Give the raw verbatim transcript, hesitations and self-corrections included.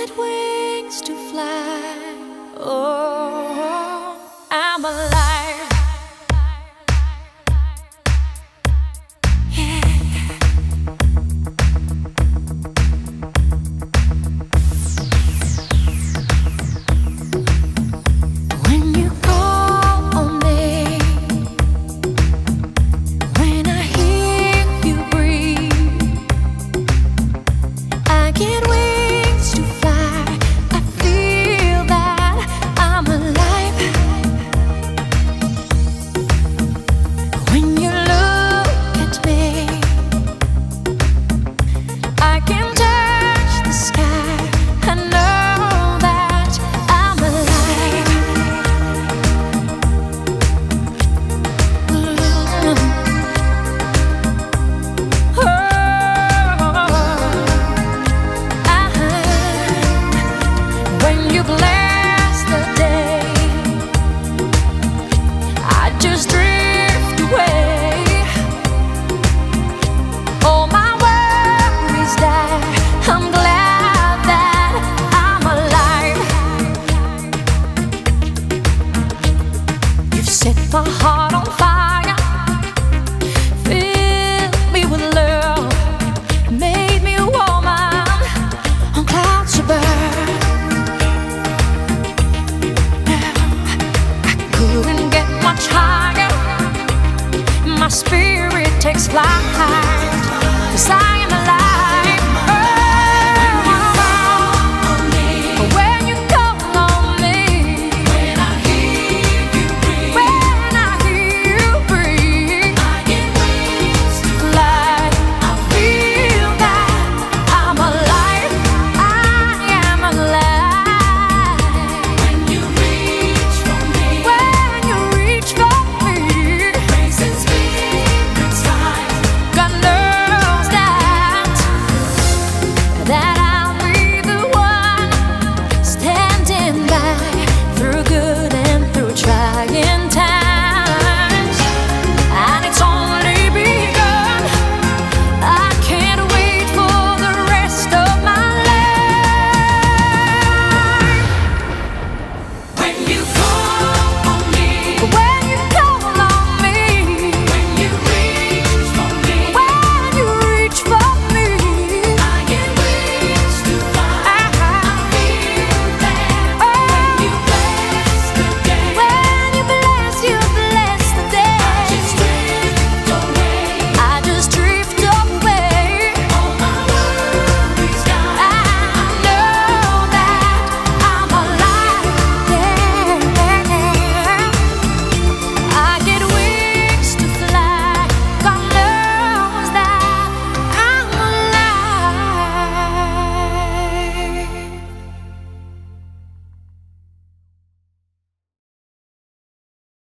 get wings to fly. Oh, I'm alive. Yeah. When you call on me, when I hear you breathe, I get wings to fly. I feel that I'm alive. When you look at me, I can touch the sky. I know that I'm alive. Oh, when you bless the day, I just drift away. All my worries die. I'm glad that I'm alive. You've set my heart